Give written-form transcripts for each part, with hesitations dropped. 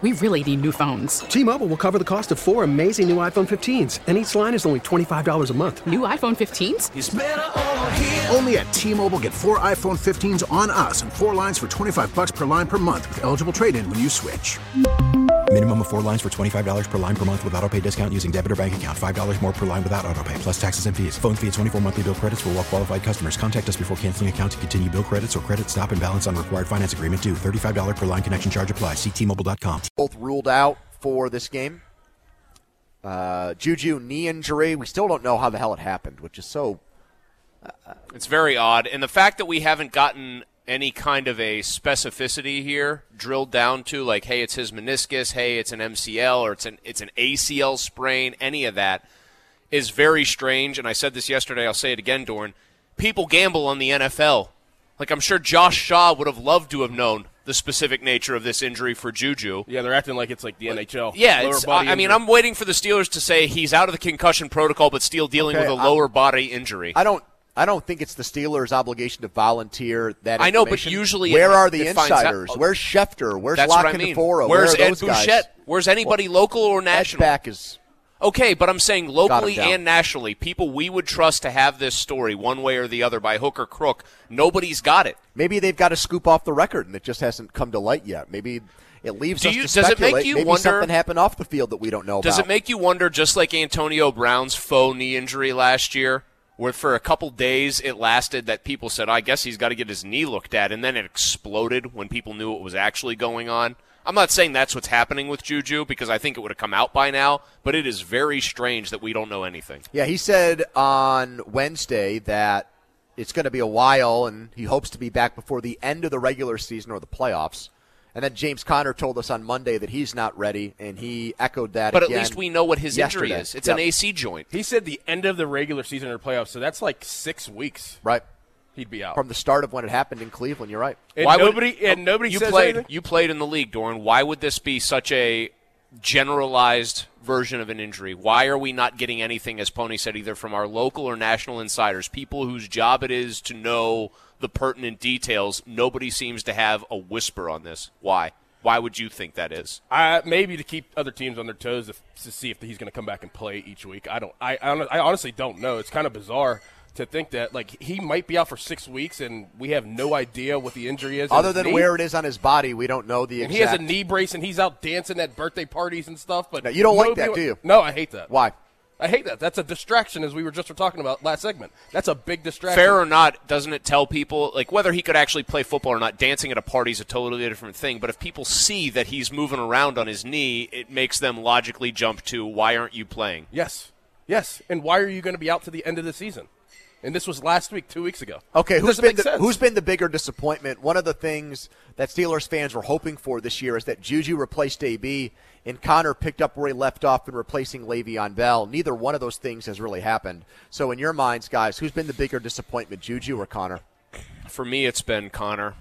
we really need new phones. T-Mobile will cover the cost of 4 amazing new iPhone 15s, and each line is only $25 a month. New iPhone 15s? It's better over here. Only at T-Mobile, get 4 iPhone 15s on us and 4 lines for $25 per line per month with eligible trade-in when you switch. Minimum of 4 lines for $25 per line per month with autopay discount using debit or bank account. $5 more per line without autopay, plus taxes and fees. Phone fee at 24 monthly bill credits for well-qualified customers. Contact us before canceling account to continue bill credits or credit stop and balance on required finance agreement due. $35 per line connection charge applies. See T-Mobile.com. Both ruled out for this game. Juju, knee injury. We still don't know how the hell it happened, which is so... it's very odd. And the fact that we haven't gotten any kind of a specificity here drilled down to, like, hey, it's his meniscus, hey, it's an MCL, or it's an ACL sprain, any of that is very strange. And I said this yesterday, I'll say it again, Doran. People gamble on the NFL. Like, I'm sure Josh Shaw would have loved to have known the specific nature of this injury for Juju. Yeah, they're acting like it's like the NHL. Yeah, I'm waiting for the Steelers to say he's out of the concussion protocol but still dealing with a lower body injury. I don't think it's the Steelers' obligation to volunteer that information. I know, but usually where are the insiders? Where's Schefter? Where's Locke-Fora? Where's Ed Bouchette? Where's anybody local or national? Edge back is... Okay, but I'm saying locally and nationally, people we would trust to have this story one way or the other by hook or crook, nobody's got it. Maybe they've got to scoop off the record and it just hasn't come to light yet. Maybe it leaves us to speculate. Does it make you Maybe wonder, something happened off the field that we don't know about. Does it make you wonder, just like Antonio Brown's faux knee injury last year, where for a couple days it lasted that people said, I guess he's got to get his knee looked at, and then it exploded when people knew what was actually going on? I'm not saying that's what's happening with Juju because I think it would have come out by now, but it is very strange that we don't know anything. Yeah, he said on Wednesday that it's going to be a while and he hopes to be back before the end of the regular season or the playoffs. And then James Conner told us on Monday that he's not ready, and he echoed that But again at least we know what his injury is. It's an AC joint. He said the end of the regular season or playoffs, so that's like 6 weeks. Right. He'd be out. From the start of when it happened in Cleveland, you're right. And nobody says anything? You played in the league, Doran. Why would this be such a generalized version of an injury? Why are we not getting anything, as Pony said, either from our local or national insiders, people whose job it is to know the pertinent details? Nobody seems to have a whisper on this. Why? Why would you think that is? Maybe to keep other teams on their toes to see if he's going to come back and play each week. I honestly don't know. It's kind of bizarre to think that, like, he might be out for 6 weeks and we have no idea what the injury is. Other than where it is on his body, we don't know the and exact. He has a knee brace and he's out dancing at birthday parties and stuff. But now, you don't like that, do you? No, I hate that. Why? I hate that. That's a distraction, as we were just talking about last segment. That's a big distraction. Fair or not, doesn't it tell people, like, whether he could actually play football or not, dancing at a party is a totally different thing. But if people see that he's moving around on his knee, it makes them logically jump to, why aren't you playing? Yes. And why are you going to be out to the end of the season? And this was last week, 2 weeks ago. Okay, who's been the bigger disappointment? One of the things that Steelers fans were hoping for this year is that Juju replaced AB and Conner picked up where he left off in replacing Le'Veon Bell. Neither one of those things has really happened. So in your minds, guys, who's been the bigger disappointment, Juju or Conner? For me, it's been Conner.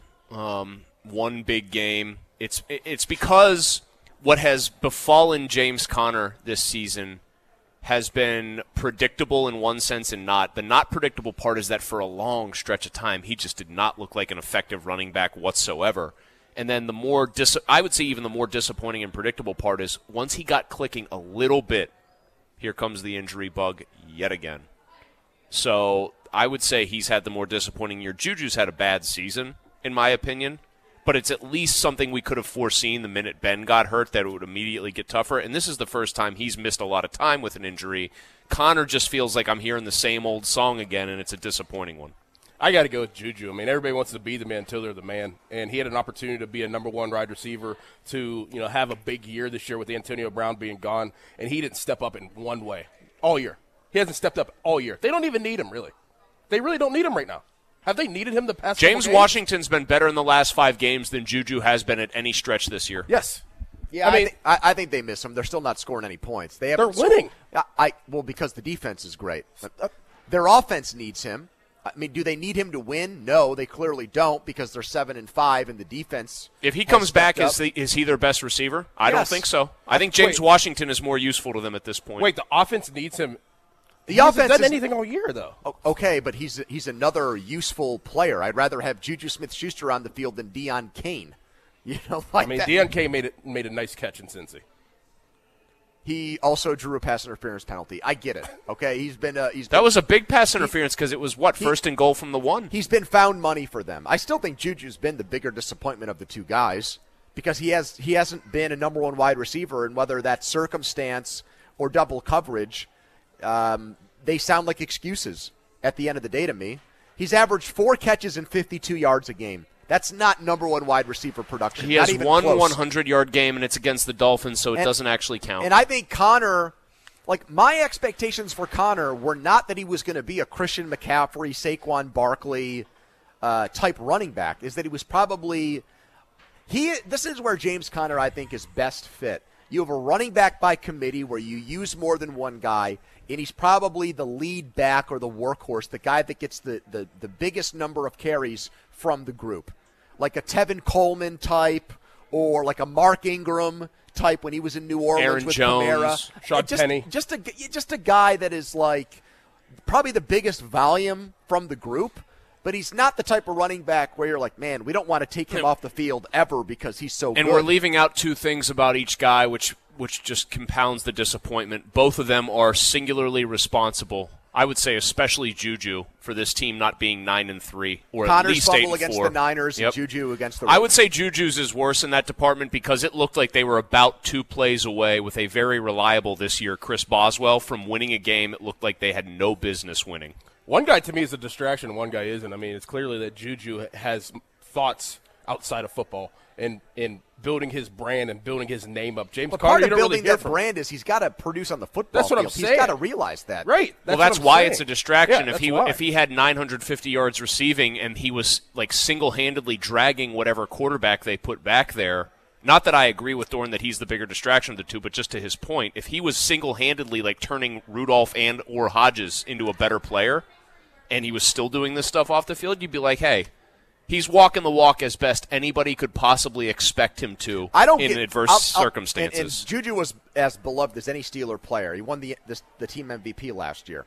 One big game. It's because what has befallen James Conner this season has been predictable in one sense and not. The not predictable part is that for a long stretch of time, he just did not look like an effective running back whatsoever. And then the more, I would say even the more disappointing and predictable part is once he got clicking a little bit, here comes the injury bug yet again. So I would say he's had the more disappointing year. Juju's had a bad season, in my opinion. But it's at least something we could have foreseen the minute Ben got hurt, that it would immediately get tougher. And this is the first time he's missed a lot of time with an injury. Conner just feels like I'm hearing the same old song again, and it's a disappointing one. I got to go with Juju. I mean, everybody wants to be the man until they're the man. And he had an opportunity to be a number one wide receiver, to have a big year this year with Antonio Brown being gone. And he didn't step up in one way all year. He hasn't stepped up all year. They don't even need him, really. They really don't need him right now. Have they needed him the past James couple games? Washington's been better in the last 5 games than Juju has been at any stretch this year. Yes. Yeah, I think they miss him. They're still not scoring any points. They're winning. Well, because the defense is great. Their offense needs him. I mean, do they need him to win? No, they clearly don't, because they're 7-5 and the defense. If he comes back, is he their best receiver? I don't think so. I think James Washington is more useful to them at this point. Wait, the offense needs him. The he offense hasn't done anything all year, though. Okay, but he's another useful player. I'd rather have Juju Smith-Schuster on the field than Deion Kane. Like I mean, that. DNK made a nice catch in Cincy. He also drew a pass interference penalty. I get it. Okay, that was a big pass interference because it was first and goal from the 1. He's been found money for them. I still think Juju's been the bigger disappointment of the two guys because he hasn't been a number 1 wide receiver, and whether that's circumstance or double coverage, they sound like excuses at the end of the day to me. He's averaged 4 catches and 52 yards a game. That's not number 1 wide receiver production. He has one 100-yard game, and it's against the Dolphins, so it doesn't actually count. And I think Connor, my expectations for Connor were not that he was going to be a Christian McCaffrey, Saquon Barkley type running back. Is that he was probably this is where James Conner, I think, is best fit. You have a running back by committee where you use more than one guy, and he's probably the lead back or the workhorse, the guy that gets the biggest number of carries from the group. Like a Tevin Coleman type or like a Mark Ingram type when he was in New Orleans Aaron with Jones, Kamara. Sean Penny. Just a guy that is like probably the biggest volume from the group, but he's not the type of running back where you're like, man, we don't want to take him off the field ever because he's so good. And we're leaving out 2 things about each guy, which just compounds the disappointment. Both of them are singularly responsible. I would say especially Juju for this team not being 9-3 or Connor's at least 8-4. fumble against the Niners and Juju against the Ravens. I would say Juju's is worse in that department because it looked like they were about 2 plays away with a very reliable this year Chris Boswell from winning a game it looked like they had no business winning. One guy to me is a distraction, one guy isn't. I mean, it's clearly that Juju has thoughts outside of football and in building his brand and building his name up. James Conner, part you of don't building really hear that from brand is he's got to produce on the football That's what field. I'm saying. He's got to realize that. Right. That's what I'm why saying. it's a distraction. Yeah, if he had 950 yards receiving and he was like single-handedly dragging whatever quarterback they put back there, not that I agree with Dorn that he's the bigger distraction of the two, but just to his point, if he was single-handedly like turning Rudolph and or Hodges into a better player and he was still doing this stuff off the field, you'd be like, hey, he's walking the walk as best anybody could possibly expect him to in adverse circumstances. And Juju was as beloved as any Steeler player. He won the team MVP last year.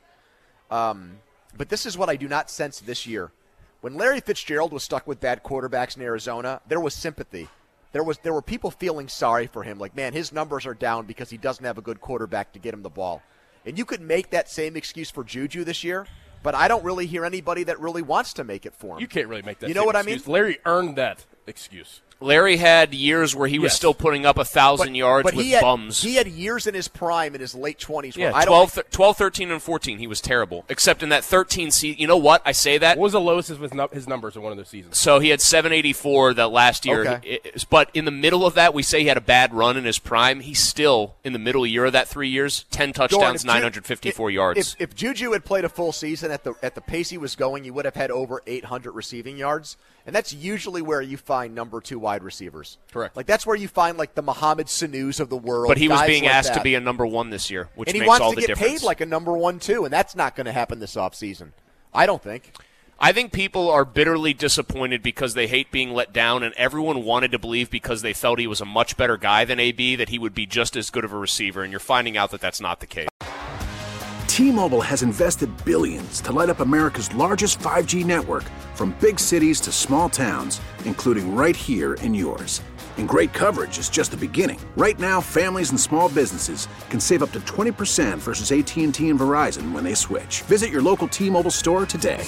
But this is what I do not sense this year. When Larry Fitzgerald was stuck with bad quarterbacks in Arizona, there was sympathy. There were people feeling sorry for him, like, man, his numbers are down because he doesn't have a good quarterback to get him the ball. And you could make that same excuse for Juju this year, but I don't really hear anybody that really wants to make it for him. You can't really make that. You know what excuse. I mean? Larry earned that excuse. Larry had years where he was still putting up 1,000 yards with bums. He had years in his prime in his late 20s. Yeah, 12, 13, and 14, he was terrible. Except in that 13 season, you know what? I say that. What was the lowest of his numbers in one of those seasons? So he had 784 that last year. Okay. But in the middle of that, we say he had a bad run in his prime. He's still, in the middle year of that 3 years, 10 touchdowns, 954 yards. If Juju had played a full season at the pace he was going, you would have had over 800 receiving yards. And that's usually where you find number 2 wide receivers. Correct. Like that's where you find like the Mohamed Sanus of the world. But he was guys being like asked that. to be a number 1 this year, which and he makes wants all to the get difference. paid like a number 1 too, and that's not going to happen this offseason. I don't think. I think people are bitterly disappointed because they hate being let down, and everyone wanted to believe because they felt he was a much better guy than AB that he would be just as good of a receiver, and you're finding out that that's not the case. T-Mobile has invested billions to light up America's largest 5G network, from big cities to small towns, including right here in yours. And great coverage is just the beginning. Right now, families and small businesses can save up to 20% versus AT&T and Verizon when they switch. Visit your local T-Mobile store today.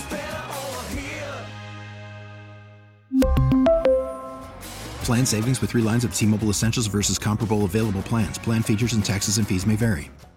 Plan savings with 3 lines of T-Mobile Essentials versus comparable available plans. Plan features and taxes and fees may vary.